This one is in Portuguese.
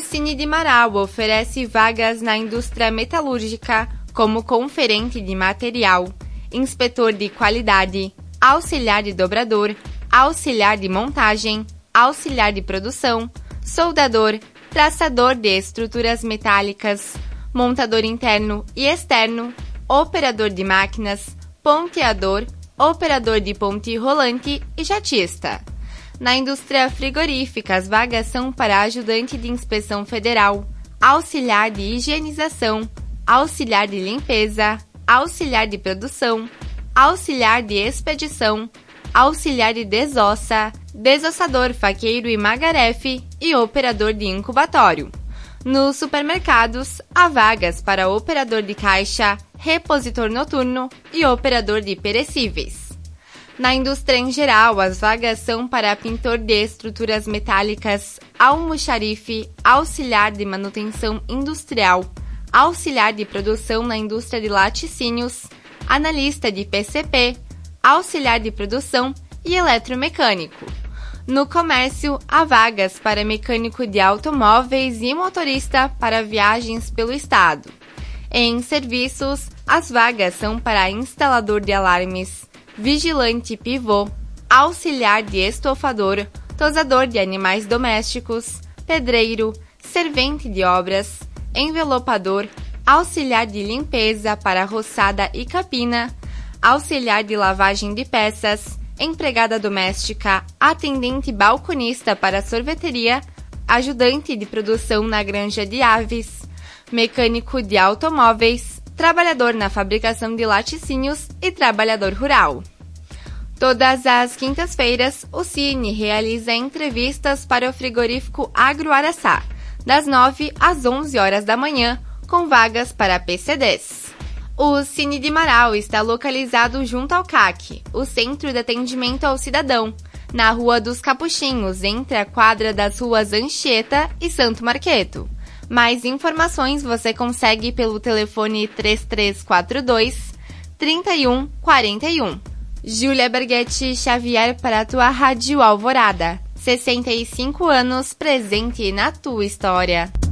Cine de Marau oferece vagas na indústria metalúrgica como conferente de material, inspetor de qualidade, auxiliar de dobrador, auxiliar de montagem, auxiliar de produção, soldador, traçador de estruturas metálicas, montador interno e externo, operador de máquinas, ponteador, operador de ponte rolante e jatista. Na indústria frigorífica, as vagas são para ajudante de inspeção federal, auxiliar de higienização, auxiliar de limpeza, auxiliar de produção, auxiliar de expedição, auxiliar de desossa, desossador, faqueiro e magarefe e operador de incubatório. Nos supermercados, há vagas para operador de caixa, repositor noturno e operador de perecíveis. Na indústria em geral, as vagas são para pintor de estruturas metálicas, almoxarife, auxiliar de manutenção industrial, auxiliar de produção na indústria de laticínios, analista de PCP, auxiliar de produção e eletromecânico. No comércio, há vagas para mecânico de automóveis e motorista para viagens pelo estado. Em serviços, as vagas são para instalador de alarmes, vigilante pivô, auxiliar de estofador, tosador de animais domésticos, pedreiro, servente de obras, envelopador, auxiliar de limpeza para roçada e capina, auxiliar de lavagem de peças, empregada doméstica, atendente balconista para sorveteria, ajudante de produção na granja de aves, mecânico de automóveis, trabalhador na fabricação de laticínios e trabalhador rural. Todas as quintas-feiras, o Cine realiza entrevistas para o frigorífico Agro Araçá, das 9 às 11 horas da manhã, com vagas para PCDs. O Cine de Marau está localizado junto ao CAC, o Centro de Atendimento ao Cidadão, na Rua dos Capuchinhos, entre a quadra das ruas Anchieta e Santo Marqueto. Mais informações você consegue pelo telefone 3342-3141. Júlia Berghetti Xavier para a tua Rádio Alvorada. 65 anos presente na tua história.